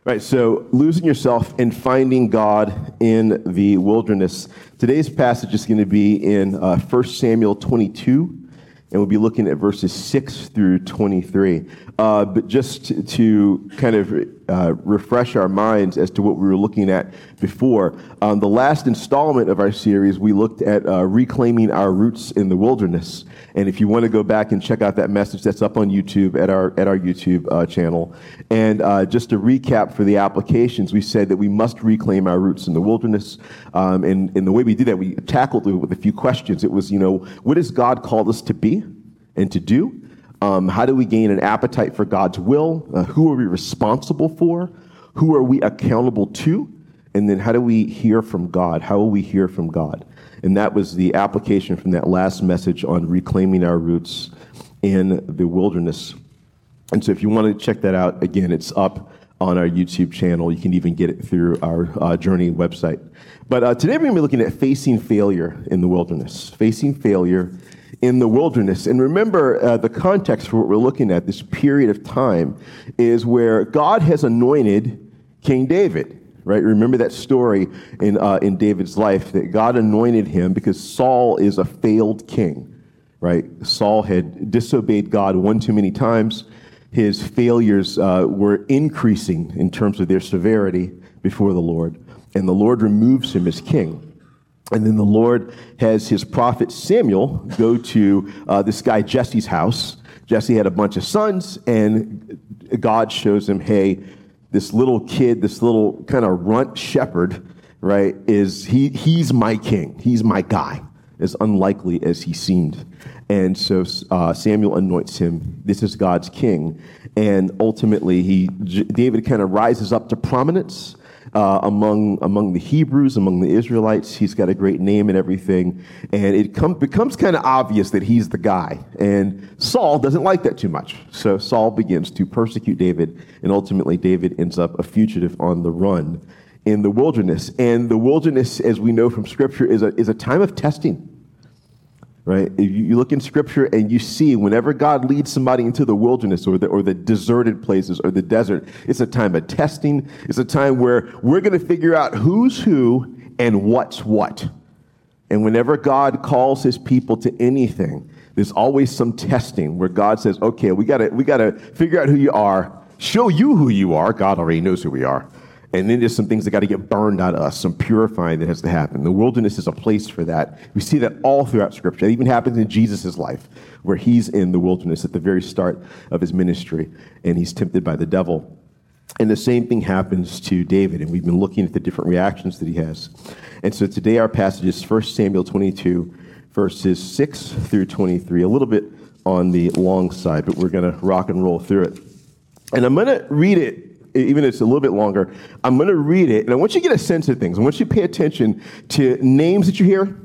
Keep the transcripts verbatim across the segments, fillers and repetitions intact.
Right, so losing yourself and finding God in the wilderness. Today's passage is going to be in uh, First Samuel twenty-two, and we'll be looking at verses six through twenty-three. Uh, but just to, to kind of uh, refresh our minds as to what we were looking at before, um, the last installment of our series, we looked at uh, reclaiming our roots in the wilderness. And if you want to go back and check out that message, that's up on YouTube at our at our YouTube uh, channel. And uh, just to recap for the applications, we said that we must reclaim our roots in the wilderness. Um, and, and the way we did that, we tackled it with a few questions. It was, you know, what has God called us to be and to do? Um, how do we gain an appetite for God's will? Uh, who are we responsible for? Who are we accountable to? And then how do we hear from God? How will we hear from God? And that was the application from that last message on reclaiming our roots in the wilderness. And so if you want to check that out, again, it's up on our YouTube channel. You can even get it through our uh, Journey website. But uh, today we're going to be looking at facing failure in the wilderness. Facing failure in the wilderness. And remember, uh, the context for what we're looking at, this period of time, is where God has anointed King David. Right? Remember that story in uh, in David's life, that God anointed him because Saul is a failed king, right? Saul had disobeyed God one too many times. His failures uh, were increasing in terms of their severity before the Lord, and the Lord removes him as king. And then the Lord has his prophet Samuel go to uh, this guy Jesse's house. Jesse had a bunch of sons, and God shows him, hey, this little kid, this little kind of runt shepherd, right, is he? He's my king. He's my guy, as unlikely as he seemed. And so uh, Samuel anoints him. This is God's king. And ultimately, he David kind of rises up to prominence uh, among among the Hebrews, among the Israelites. He's got a great name and everything. And it com- becomes kind of obvious that he's the guy. And Saul doesn't like that too much. So Saul begins to persecute David. And ultimately, David ends up a fugitive on the run in the wilderness. And the wilderness, as we know from Scripture, is a is a time of testing. Right? If you look in Scripture and you see whenever God leads somebody into the wilderness or the or the deserted places or the desert, it's a time of testing. It's a time where we're going to figure out who's who and what's what. And whenever God calls his people to anything, there's always some testing where God says, okay, we got to we got to figure out who you are, show you who you are. God already knows who we are. And then there's some things that got to get burned out of us, some purifying that has to happen. The wilderness is a place for that. We see that all throughout Scripture. It even happens in Jesus' life, where he's in the wilderness at the very start of his ministry, and he's tempted by the devil. And the same thing happens to David, and we've been looking at the different reactions that he has. And so today our passage is First Samuel twenty-two, verses six through twenty-three, a little bit on the long side, but we're going to rock and roll through it. And I'm going to read it. Even if it's a little bit longer, I'm going to read it, and I want you to get a sense of things. I want you to pay attention to names that you hear,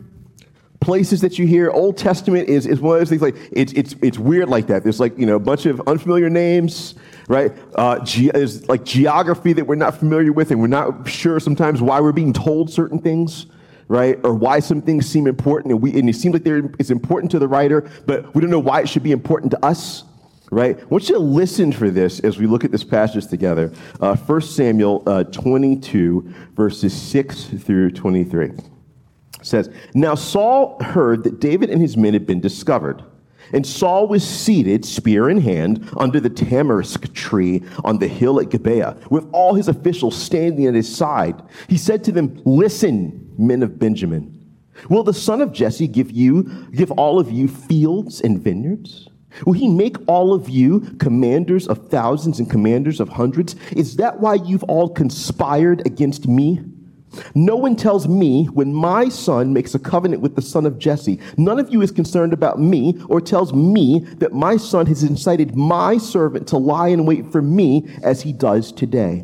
places that you hear. Old Testament is, is one of those things, like, it's it's it's weird like that. There's like, you know, a bunch of unfamiliar names, right? Uh, ge- there's like geography that we're not familiar with, and we're not sure sometimes why we're being told certain things, right? Or why some things seem important, and, we, and it seems like they're, it's important to the writer, but we don't know why it should be important to us. Right? I want you to listen for this as we look at this passage together. Uh, First Samuel uh, twenty-two, verses six through twenty-three. It says, Now Saul heard that David and his men had been discovered. And Saul was seated, spear in hand, under the tamarisk tree on the hill at Gibeah, with all his officials standing at his side. He said to them, Listen, men of Benjamin, will the son of Jesse give you, give all of you fields and vineyards? Will he make all of you commanders of thousands and commanders of hundreds? Is that why you've all conspired against me? No one tells me when my son makes a covenant with the son of Jesse. None of you is concerned about me or tells me that my son has incited my servant to lie in wait for me as he does today.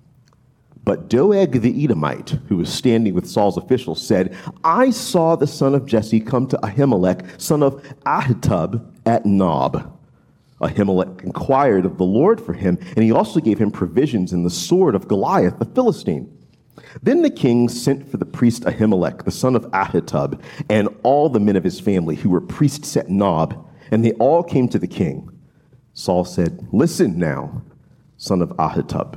But Doeg the Edomite, who was standing with Saul's officials, said, I saw the son of Jesse come to Ahimelech, son of Ahitub, at Nob. Ahimelech inquired of the Lord for him, and he also gave him provisions and the sword of Goliath the Philistine. Then the king sent for the priest Ahimelech, the son of Ahitub, and all the men of his family who were priests at Nob, and they all came to the king. Saul said, Listen now, son of Ahitub.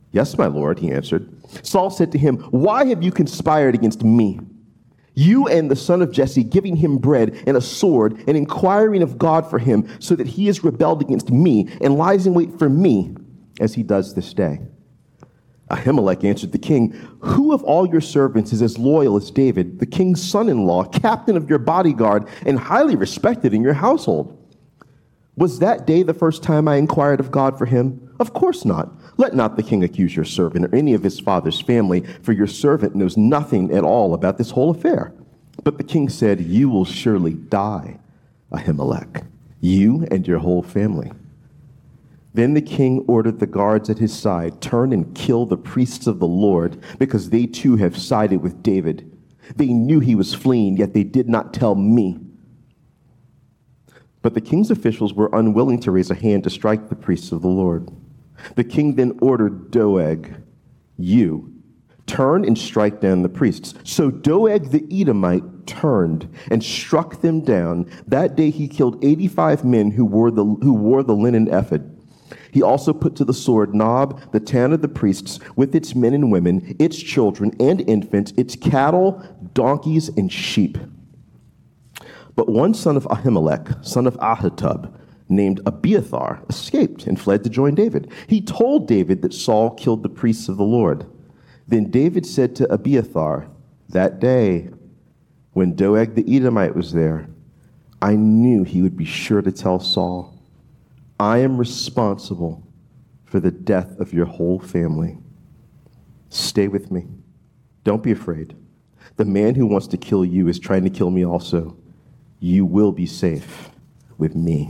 Yes, my lord, he answered. Saul said to him, why have you conspired against me? You and the son of Jesse, giving him bread and a sword and inquiring of God for him, so that he has rebelled against me and lies in wait for me, as he does this day. Ahimelech answered the king, who of all your servants is as loyal as David, the king's son-in-law, captain of your bodyguard, and highly respected in your household? Was that day the first time I inquired of God for him? Of course not. Let not the king accuse your servant or any of his father's family, for your servant knows nothing at all about this whole affair. But the king said, you will surely die, Ahimelech, you and your whole family. Then the king ordered the guards at his side, turn and kill the priests of the Lord, because they too have sided with David. They knew he was fleeing, yet they did not tell me. But the king's officials were unwilling to raise a hand to strike the priests of the Lord. The king then ordered Doeg, you, turn and strike down the priests. So Doeg the Edomite turned and struck them down. That day he killed eighty-five men who wore the, who wore the linen ephod. He also put to the sword Nob, the town of the priests, with its men and women, its children and infants, its cattle, donkeys, and sheep. But one son of Ahimelech, son of Ahitub, named Abiathar, escaped and fled to join David. He told David that Saul killed the priests of the Lord. Then David said to Abiathar, that day, when Doeg the Edomite was there, I knew he would be sure to tell Saul, I am responsible for the death of your whole family. Stay with me. Don't be afraid. The man who wants to kill you is trying to kill me also. You will be safe with me.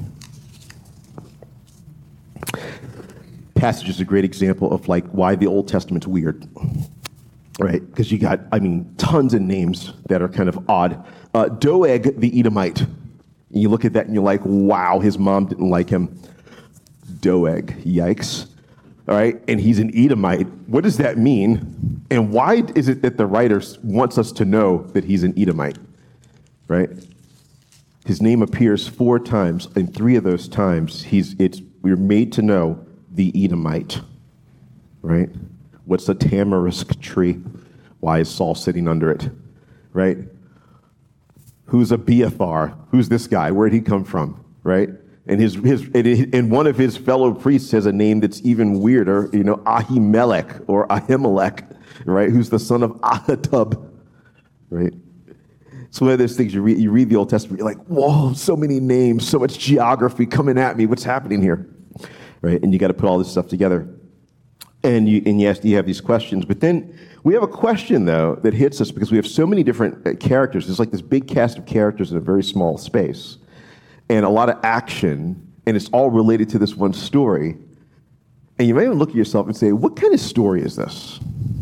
Passage is a great example of like why the Old Testament's weird, right? Because you got, I mean, tons of names that are kind of odd. Uh, Doeg the Edomite. And you look at that and you're like, wow, his mom didn't like him. Doeg, yikes. All right, and he's an Edomite. What does that mean? And why is it that the writer wants us to know that he's an Edomite, right? His name appears four times, and three of those times, he's it's we're made to know the Edomite, right? What's a tamarisk tree? Why is Saul sitting under it, right? Who's Abiathar? Who's this guy? Where'd he come from, right? And his his and one of his fellow priests has a name that's even weirder, you know, Ahimelech or Ahimelech, right? Who's the son of Ahitub, right? It's one of those things you read, you read the Old Testament, you're like, whoa, so many names, so much geography coming at me. What's happening here, right? And you got to put all this stuff together. And you and yes, you have these questions, but then we have a question though that hits us because we have so many different characters. There's like this big cast of characters in a very small space. And a lot of action, and it's all related to this one story. And you may even look at yourself and say, what kind of story is this?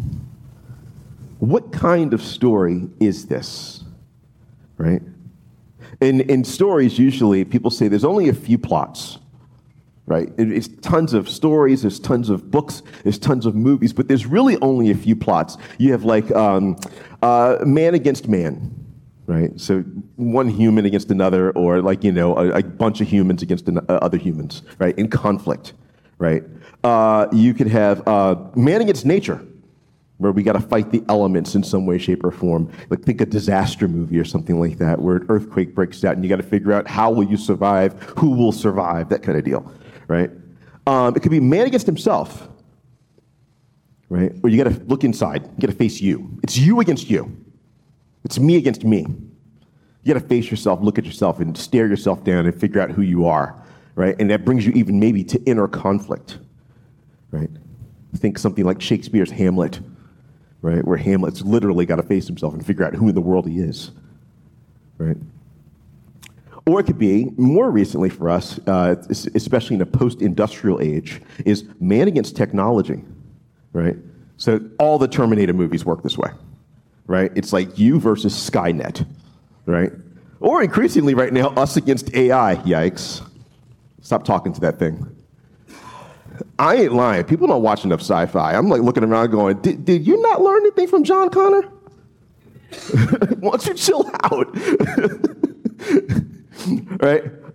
What kind of story is this? Right? In, in stories, usually, people say there's only a few plots. Right? It, it's tons of stories, there's tons of books, there's tons of movies, but there's really only a few plots. You have like um, uh, man against man. Right, so one human against another, or like, you know, a, a bunch of humans against an, uh, other humans, right, in conflict, right? Uh, you could have uh, man against nature, where we got to fight the elements in some way, shape, or form. Like think a disaster movie or something like that, where an earthquake breaks out and you got to figure out how will you survive, who will survive, that kind of deal, right? Um, it could be man against himself, right? Or you got to look inside, you got to face you. It's you against you. It's me against me. You got to face yourself, look at yourself, and stare yourself down and figure out who you are, right? And that brings you even maybe to inner conflict, right? Think something like Shakespeare's Hamlet, right? Where Hamlet's literally got to face himself and figure out who in the world he is, right? Or it could be, more recently for us, uh, especially in a post-industrial age, is man against technology, right? So all the Terminator movies work this way. Right? It's like you versus Skynet, right? Or increasingly right now, us against A I. Yikes. Stop talking to that thing. I ain't lying. People don't watch enough sci-fi. I'm like looking around going, did, did you not learn anything from John Connor? Why don't you chill out? Right?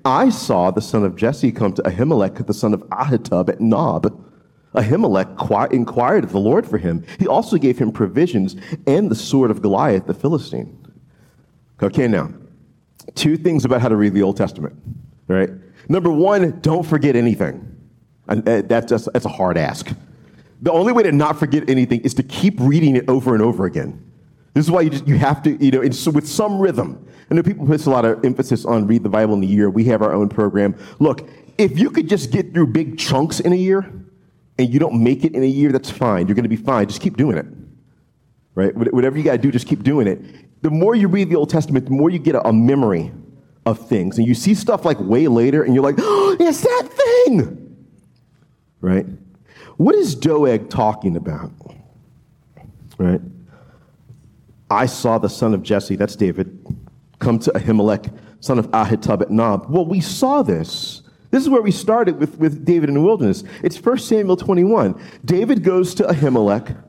I saw the son of Jesse come to Ahimelech, the son of Ahitub at Nob. Ahimelech qui- inquired of the Lord for him. He also gave him provisions and the sword of Goliath, the Philistine. Okay, now, two things about how to read the Old Testament, right? Number one, don't forget anything. And uh, that's, just, that's a hard ask. The only way to not forget anything is to keep reading it over and over again. This is why you just you have to, you know, it's with some rhythm. I know people put a lot of emphasis on read the Bible in a year. We have our own program. Look, if you could just get through big chunks in a year and you don't make it in a year, that's fine. You're going to be fine. Just keep doing it, right? Whatever you got to do, just keep doing it. The more you read the Old Testament, the more you get a, a memory of things. And you see stuff like way later and you're like, oh, it's that thing, right? What is Doeg talking about, right? I saw the son of Jesse, that's David, come to Ahimelech, son of Ahitub at Nob. Well, we saw this. This is where we started with, with David in the wilderness. It's First Samuel twenty-one. David goes to Ahimelech,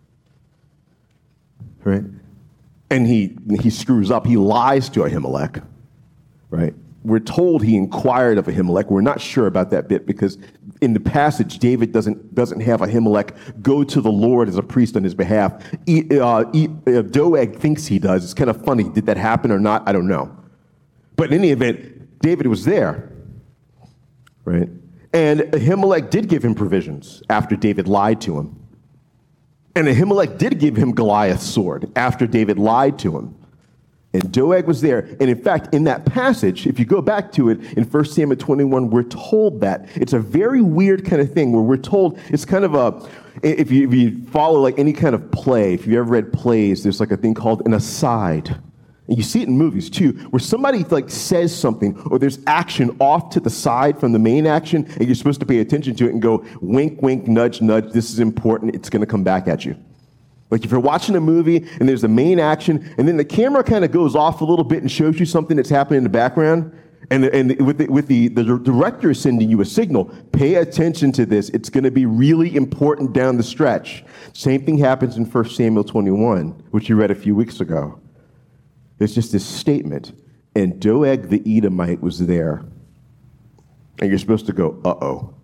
right? And he, he screws up. He lies to Ahimelech, right? We're told he inquired of Ahimelech. We're not sure about that bit because in the passage, David doesn't doesn't have Ahimelech go to the Lord as a priest on his behalf. E, uh, e, uh, Doeg thinks he does. It's kind of funny. Did that happen or not? I don't know. But in any event, David was there, right? And Ahimelech did give him provisions after David lied to him. And Ahimelech did give him Goliath's sword after David lied to him. And Doeg was there. And in fact, in that passage, if you go back to it in First Samuel twenty-one, we're told that. It's a very weird kind of thing where we're told, it's kind of a, if you, if you follow like any kind of play, if you've ever read plays, there's like a thing called an aside. And you see it in movies too, where somebody like says something or there's action off to the side from the main action and you're supposed to pay attention to it and go, wink, wink, nudge, nudge, this is important, it's going to come back at you. Like if you're watching a movie and there's the main action and then the camera kind of goes off a little bit and shows you something that's happening in the background, and, and with, the, with the, the director is sending you a signal, pay attention to this. It's going to be really important down the stretch. Same thing happens in First Samuel twenty-one, which you read a few weeks ago. It's just this statement, and Doeg the Edomite was there. And you're supposed to go, uh-oh.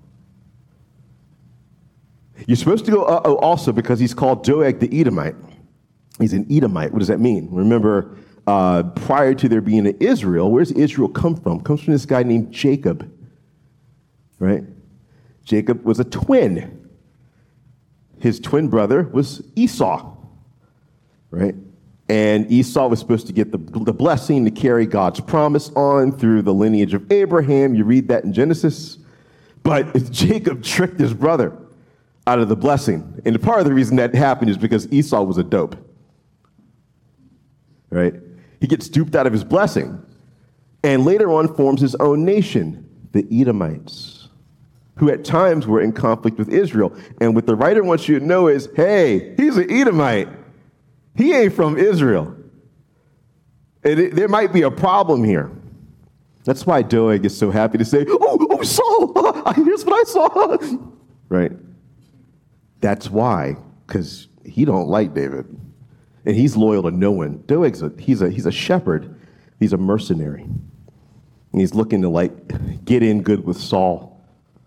You're supposed to go, uh-oh, also because he's called Doeg the Edomite. He's an Edomite. What does that mean? Remember, uh, prior to there being an Israel, where does Israel come from? It comes from this guy named Jacob, right? Jacob was a twin. His twin brother was Esau, right? And Esau was supposed to get the, the blessing to carry God's promise on through the lineage of Abraham. You read that in Genesis. But Jacob tricked his brother out of the blessing. And part of the reason that happened is because Esau was a dope. Right? He gets duped out of his blessing. And later on forms his own nation, the Edomites, who at times were in conflict with Israel. And what the writer wants you to know is, hey, he's an Edomite. He ain't from Israel. And it, there might be a problem here. That's why Doeg is so happy to say, oh, oh, Saul, here's what I saw. Right? That's why, because he don't like David. And he's loyal to no one. Doeg's a, he's a, he's a shepherd. He's a mercenary. And he's looking to like get in good with Saul.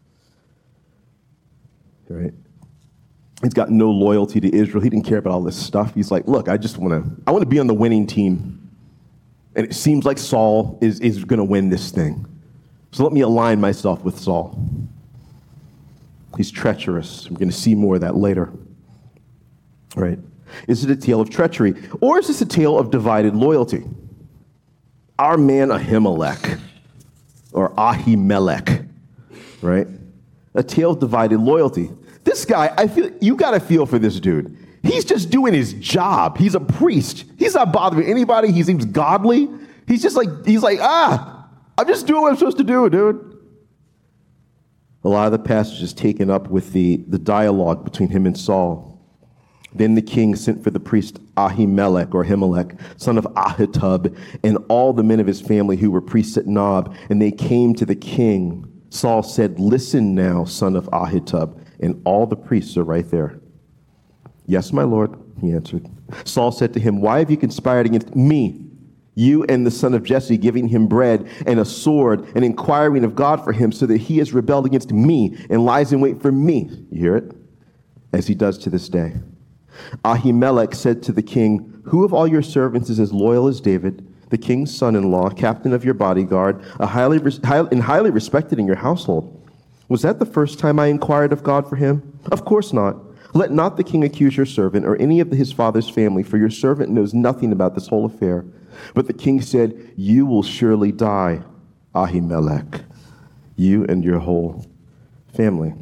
Right? He's got no loyalty to Israel. He didn't care about all this stuff. He's like, look, I just want to, I want to be on the winning team. And it seems like Saul is, is going to win this thing. So let me align myself with Saul. He's treacherous. I'm going to see more of that later. Right? Is it a tale of treachery? Or is this a tale of divided loyalty? Our man Ahimelech, or Ahimelech, right? A tale of divided loyalty. This guy, I feel you got to feel for this dude. He's just doing his job. He's a priest. He's not bothering anybody. He seems godly. He's just like, he's like, ah, I'm just doing what I'm supposed to do, dude. A lot of the passage is taken up with the, the dialogue between him and Saul. Then the king sent for the priest Ahimelech, or Ahimelech, son of Ahitub, and all the men of his family who were priests at Nob, and they came to the king. Saul said, listen now, son of Ahitub. And all the priests are right there. Yes, my lord, he answered. Saul said to him, why have you conspired against me You and the son of Jesse, giving him bread and a sword and inquiring of God for him, so that he has rebelled against me and lies in wait for me. You hear it? As he does to this day. Ahimelech said to the king, who of all your servants is as loyal as David, the king's son-in-law, captain of your bodyguard, a highly and highly respected in your household? Was that the first time I inquired of God for him? Of course not. Let not the king accuse your servant or any of his father's family, for your servant knows nothing about this whole affair. But the king said, you will surely die, Ahimelech, you and your whole family.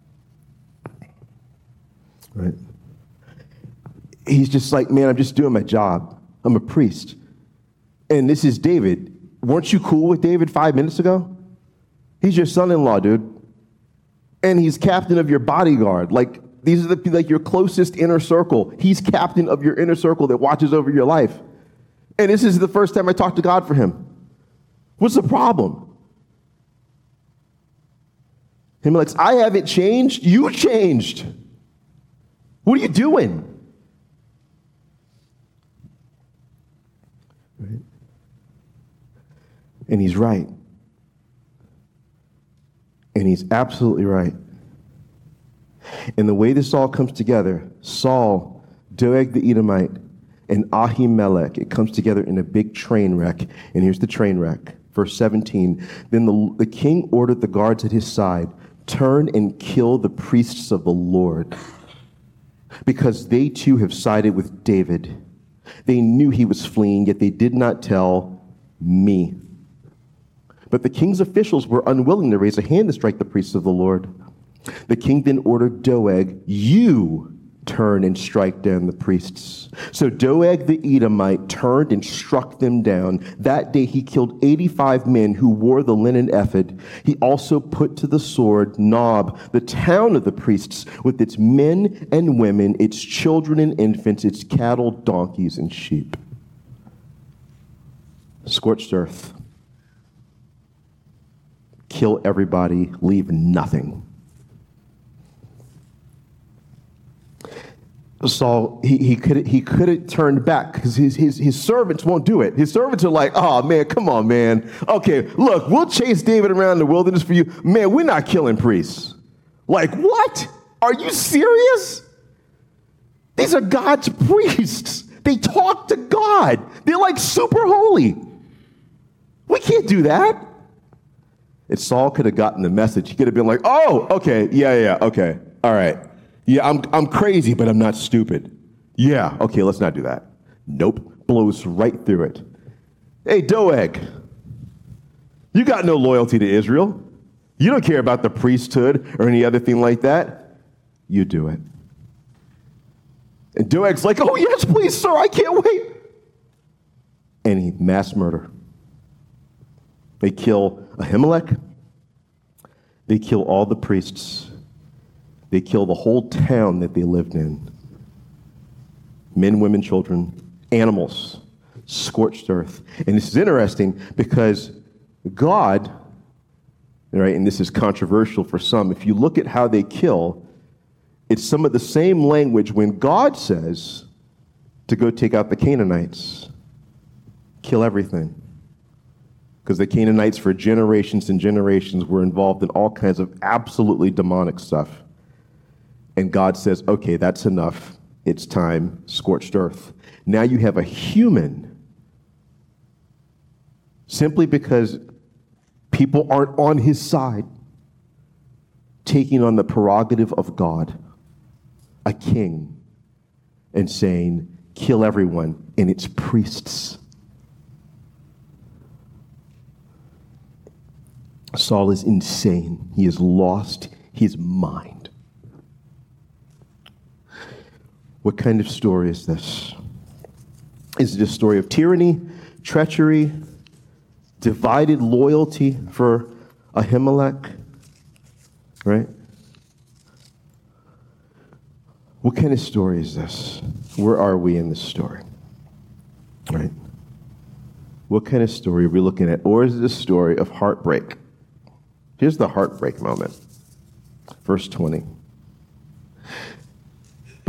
Right? He's just like, man, I'm just doing my job. I'm a priest. And this is David. Weren't you cool with David five minutes ago? He's your son-in-law, dude. And he's captain of your bodyguard. Like, these are the like your closest inner circle. He's captain of your inner circle that watches over your life. And this is the first time I talked to God for him. What's the problem? Him like, I haven't changed. You changed. What are you doing? Right? And he's right. And he's absolutely right. And the way this all comes together, Saul, Doeg the Edomite, and Ahimelech, it comes together in a big train wreck. And here's the train wreck. Verse seventeen, then the, the king ordered the guards at his side, turn and kill the priests of the Lord, because they too have sided with David. They knew he was fleeing, yet they did not tell me. But the king's officials were unwilling to raise a hand to strike the priests of the Lord. The king then ordered Doeg, you turn and strike down the priests. So Doeg the Edomite turned and struck them down. That day he killed eighty-five men who wore the linen ephod. He also put to the sword Nob, the town of the priests, with its men and women, its children and infants, its cattle, donkeys, and sheep. Scorched earth. Kill everybody, leave nothing. Saul, he, he could he could have turned back because his, his, his servants won't do it. His servants are like, oh, man, come on, man. Okay, look, we'll chase David around the wilderness for you. Man, we're not killing priests. Like, what? Are you serious? These are God's priests. They talk to God. They're like super holy. We can't do that. If Saul could have gotten the message, he could have been like, oh, okay, yeah, yeah, okay, all right. Yeah, I'm I'm crazy, but I'm not stupid. Yeah, okay, let's not do that. Nope, blows right through it. Hey, Doeg, you got no loyalty to Israel. You don't care about the priesthood or any other thing like that. You do it. And Doeg's like, oh, yes, please, sir, I can't wait. And he mass murder. They kill Ahimelech. They kill all the priests. They kill the whole town that they lived in. Men, women, children, animals, scorched earth. And this is interesting because God, right, and this is controversial for some, if you look at how they kill, it's some of the same language when God says to go take out the Canaanites, kill everything. Because the Canaanites for generations and generations were involved in all kinds of absolutely demonic stuff. And God says, okay, that's enough. It's time. Scorched earth. Now you have a human. Simply because people aren't on his side, taking on the prerogative of God, a king, and saying, kill everyone, and it's priests. Saul is insane. He has lost his mind. What kind of story is this? Is it a story of tyranny, treachery, divided loyalty for Ahimelech? Right? What kind of story is this? Where are we in this story? Right? What kind of story are we looking at? Or is it a story of heartbreak? Here's the heartbreak moment. Verse twenty.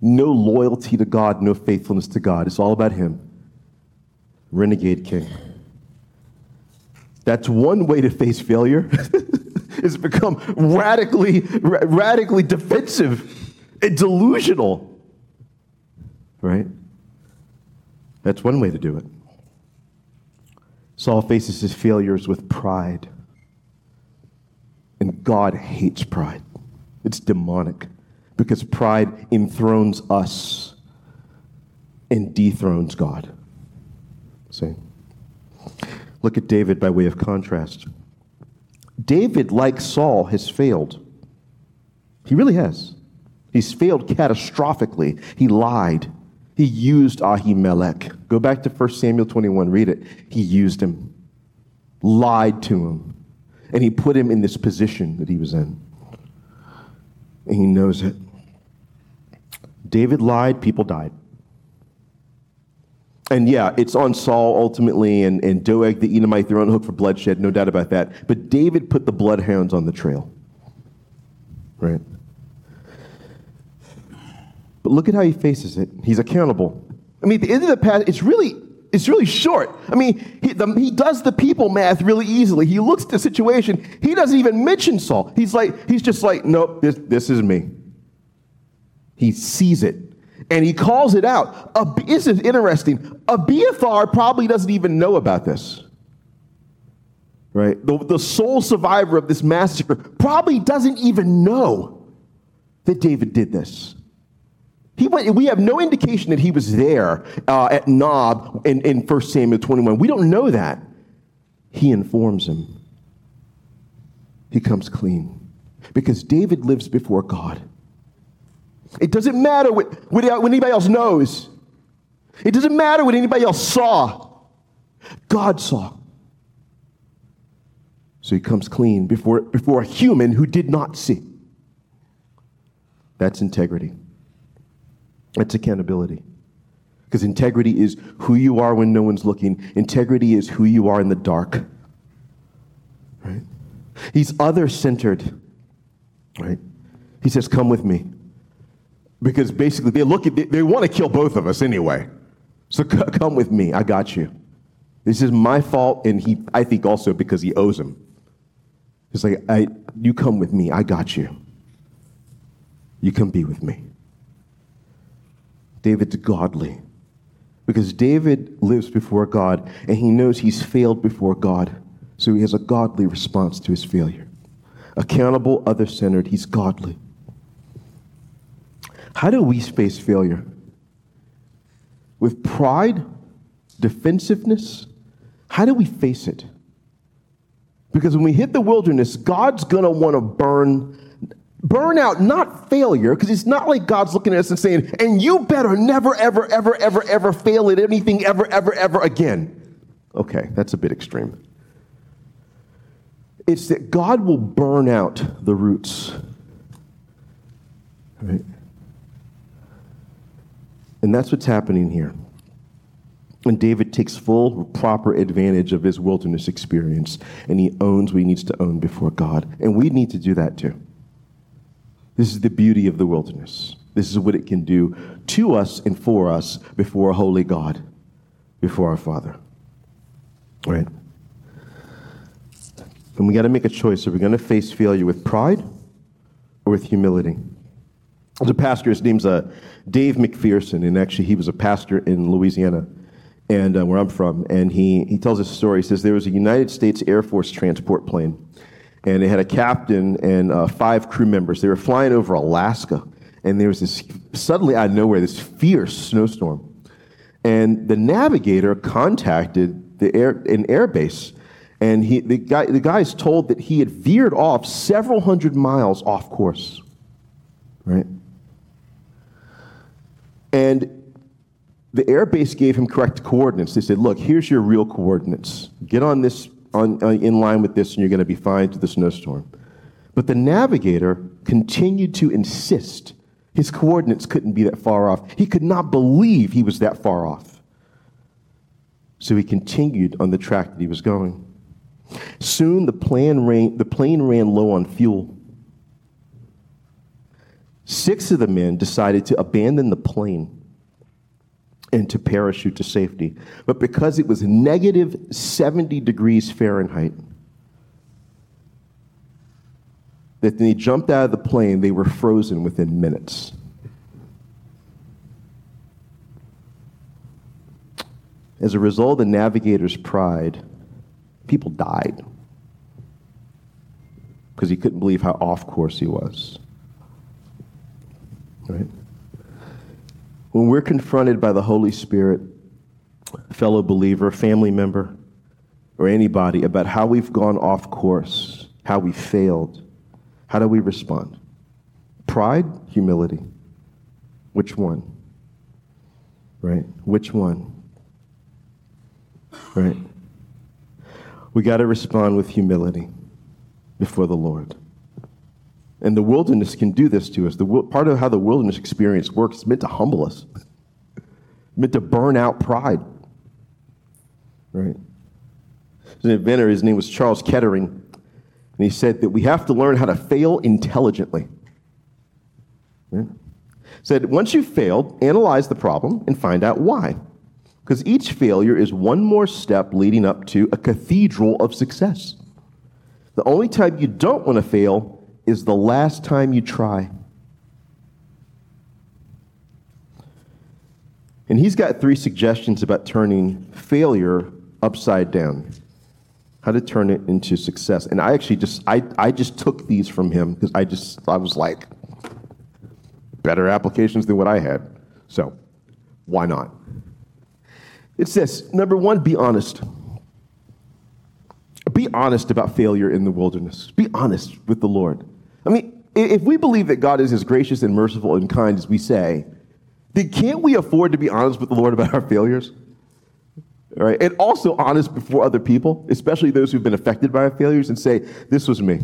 No loyalty to God, no faithfulness to God. It's all about him. Renegade king. That's one way to face failure, is become radically, ra- radically defensive and delusional. Right? That's one way to do it. Saul faces his failures with pride. And God hates pride. It's demonic because pride enthrones us and dethrones God. See? Look at David by way of contrast. David, like Saul, has failed. He really has. He's failed catastrophically. He lied. He used Ahimelech. Go back to First Samuel twenty-one, read it. He used him, lied to him, and he put him in this position that he was in. And he knows it. David lied, people died. And yeah, it's on Saul ultimately, and, and Doeg the Edomite, they're on the hook for bloodshed, no doubt about that. But David put the bloodhounds on the trail. Right? But look at how he faces it. He's accountable. I mean, at the end of the passage, it's really, it's really short. I mean, he, the, he does the people math really easily. He looks at the situation. He doesn't even mention Saul. He's like, he's just like, nope, this, this is me. He sees it. And he calls it out. Ab- this is interesting. Abiathar probably doesn't even know about this. Right? The, the sole survivor of this massacre probably doesn't even know that David did this. He went, we have no indication that he was there uh, at Nob in, in First Samuel twenty-one. We don't know that. He informs him. He comes clean. Because David lives before God. It doesn't matter what, what, what anybody else knows. It doesn't matter what anybody else saw. God saw. So he comes clean before, before a human who did not see. That's integrity. That's accountability. Because integrity is who you are when no one's looking. Integrity is who you are in the dark. Right? He's other-centered. Right? He says, come with me. Because basically they look at, they, they want to kill both of us anyway. So c- come with me. I got you. This is my fault, and he, I think also because he owes him. He's like, I, you come with me. I got you. You come be with me. David's godly. Because David lives before God, and he knows he's failed before God. So he has a godly response to his failure. Accountable, other-centered, he's godly. How do we face failure? With pride, defensiveness? How do we face it? Because when we hit the wilderness, God's going to want to burn Burn out, not failure, because it's not like God's looking at us and saying, and you better never, ever, ever, ever, ever fail at anything ever, ever, ever again. Okay, that's a bit extreme. It's that God will burn out the roots. Right? And that's what's happening here. And David takes full, proper advantage of his wilderness experience, and he owns what he needs to own before God. And we need to do that too. This is the beauty of the wilderness. This is what it can do to us and for us before a holy God, before our Father. All right? And we got to make a choice. Are we going to face failure with pride or with humility? There's a pastor, his name's uh, Dave McPherson, and actually he was a pastor in Louisiana, and uh, where I'm from. And he, he tells this story. He says there was a United States Air Force transport plane. And they had a captain and uh, five crew members. They were flying over Alaska, and there was this, suddenly out of nowhere, this fierce snowstorm. And the navigator contacted the air, an air base, and he, the guy, the guy's told that he had veered off several hundred miles off course, right? And the air base gave him correct coordinates. They said, look, here's your real coordinates. Get on this On, uh, in line with this, and you're going to be fine to the snowstorm. But the navigator continued to insist his coordinates couldn't be that far off. He could not believe he was that far off. So he continued on the track that he was going. Soon the plane ran, the plane ran low on fuel. Six of the men decided to abandon the plane and to parachute to safety. But because it was negative seventy degrees Fahrenheit, that when they jumped out of the plane, they were frozen within minutes. As a result of the navigator's pride, people died because he couldn't believe how off course he was. Right? When we're confronted by the Holy Spirit, fellow believer, family member, or anybody about how we've gone off course, how we failed, how do we respond? Pride, humility. Which one? Right? Which one? Right? We got to respond with humility before the Lord. And the wilderness can do this to us. The part of how the wilderness experience works is meant to humble us. It's meant to burn out pride. Right? There's an inventor, his name was Charles Kettering, and he said that we have to learn how to fail intelligently. Right? Said, once you've failed, analyze the problem and find out why. Because each failure is one more step leading up to a cathedral of success. The only time you don't want to fail is the last time you try. And he's got three suggestions about turning failure upside down. How to turn it into success. And I actually just, I, I just took these from him because I just, I was like, better applications than what I had. So, why not? It says, number one, be honest. Be honest about failure in the wilderness. Be honest with the Lord. I mean, if we believe that God is as gracious and merciful and kind as we say, then can't we afford to be honest with the Lord about our failures? All right? And also honest before other people, especially those who've been affected by our failures, and say, this was me.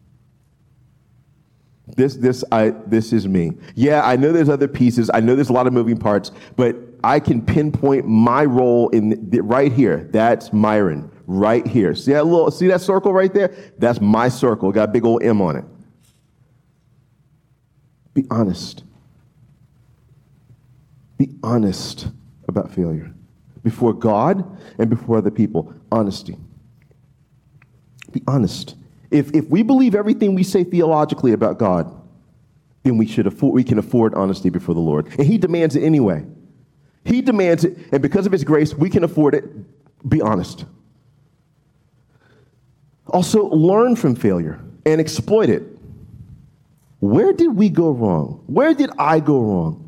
This, this, I, this is me. Yeah, I know there's other pieces. I know there's a lot of moving parts, but I can pinpoint my role in the, right here. That's Myron, right here. See that little, see that circle right there? That's my circle. Got a big old M on it. Be honest. Be honest about failure. Before God and before other people. Honesty. Be honest. If if we believe everything we say theologically about God, then we should afford, we can afford honesty before the Lord. And he demands it anyway. He demands it, and because of his grace, we can afford it. Be honest. Also, learn from failure and exploit it. Where did we go wrong? Where did I go wrong?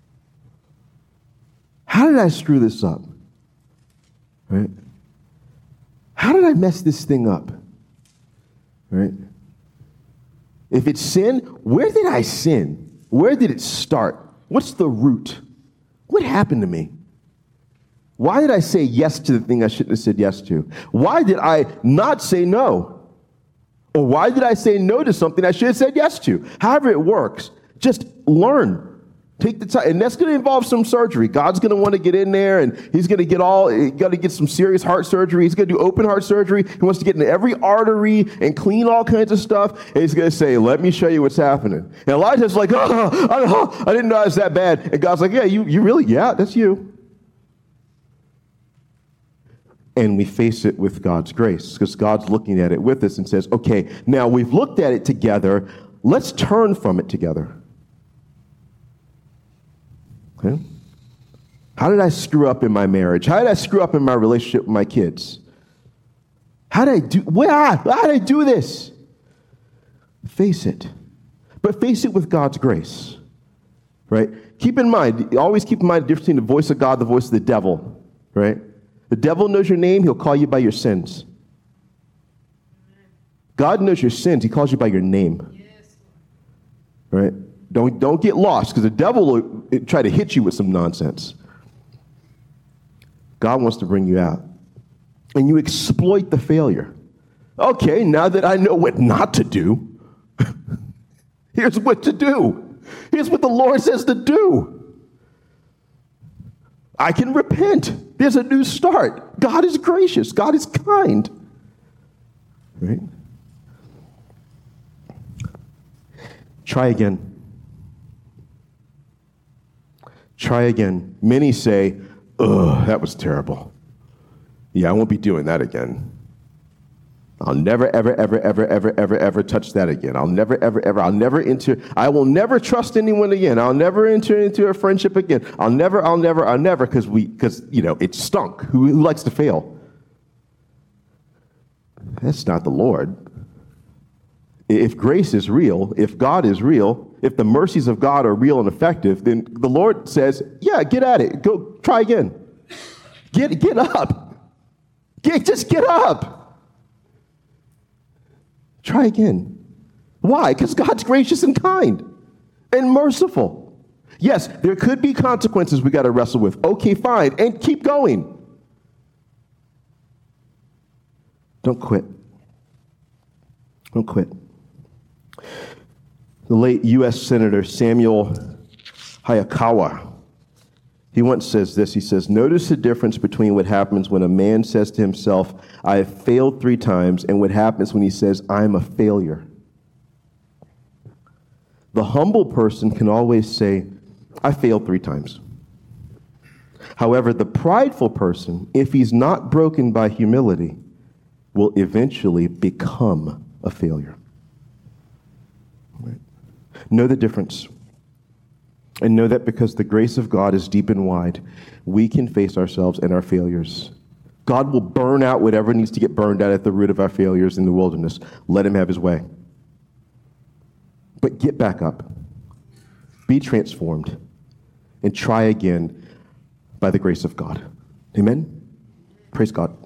How did I screw this up? Right? How did I mess this thing up? Right? If it's sin, where did I sin? Where did it start? What's the root? What happened to me? Why did I say yes to the thing I shouldn't have said yes to? Why did I not say no? Or why did I say no to something I should have said yes to? However it works, just learn. Take the time. And that's going to involve some surgery. God's going to want to get in there, and he's going to get all, you got to get some serious heart surgery. He's going to do open heart surgery. He wants to get into every artery and clean all kinds of stuff. And he's going to say, let me show you what's happening. And Elijah's like, oh, I, I didn't know it was that bad. And God's like, yeah, you, you really, yeah, that's you. And we face it with God's grace because God's looking at it with us and says, okay, now we've looked at it together. Let's turn from it together. Okay? How did I screw up in my marriage? How did I screw up in my relationship with my kids? How did I do, where, how did I do this? Face it. But face it with God's grace. Right? Keep in mind, always keep in mind the difference between the voice of God and the voice of the devil. Right? The devil knows your name, he'll call you by your sins. God knows your sins, he calls you by your name. Yes. Right? Don't, don't get lost, because the devil will try to hit you with some nonsense. God wants to bring you out. And you exploit the failure. Okay, now that I know what not to do, here's what to do. Here's what the Lord says to do. I can repent. There's a new start. God is gracious. God is kind. Right? Try again. Try again. Many say, ugh, that was terrible. Yeah, I won't be doing that again. I'll never, ever, ever, ever, ever, ever, ever touch that again. I'll never, ever, ever, I'll never enter, I will never trust anyone again. I'll never enter into a friendship again. I'll never, I'll never, I'll never, because we, because, you know, it stunk. Who, who likes to fail? That's not the Lord. If grace is real, if God is real, if the mercies of God are real and effective, then the Lord says, yeah, get at it. Go try again. Get, get up. Get, just get up. Try again. Why? Because God's gracious and kind and merciful. Yes, there could be consequences we got to wrestle with. Okay, fine. And keep going. Don't quit. Don't quit. The late U S Senator Samuel Hayakawa, he once says this. He says, notice the difference between what happens when a man says to himself, I have failed three times, and what happens when he says, I'm a failure. The humble person can always say, I failed three times. However, the prideful person, if he's not broken by humility, will eventually become a failure. Right? Know the difference. And know that because the grace of God is deep and wide, we can face ourselves and our failures. God will burn out whatever needs to get burned out at the root of our failures in the wilderness. Let him have his way. But get back up. Be transformed. And try again by the grace of God. Amen? Praise God.